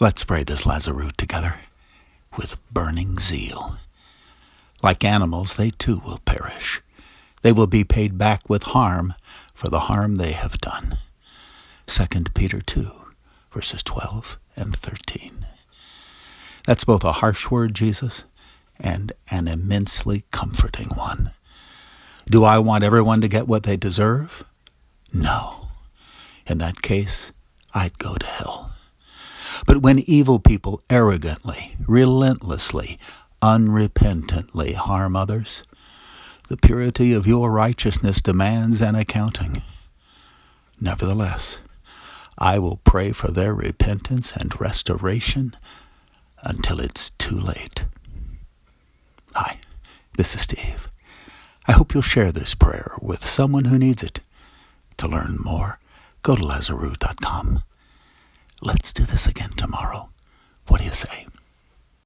Let's pray this Lazarus together with burning zeal. Like animals, they too will perish. They will be paid back with harm for the harm they have done. 2 Peter 2, verses 12 and 13. That's both a harsh word, Jesus, and an immensely comforting one. Do I want everyone to get what they deserve? No. In that case, I'd go to hell. But when evil people arrogantly, relentlessly, unrepentantly harm others, the purity of your righteousness demands an accounting. Nevertheless, I will pray for their repentance and restoration until it's too late. Hi, this is Steve. I hope you'll share this prayer with someone who needs it. To learn more, go to Lazarus.com. Let's do this again tomorrow. What do you say?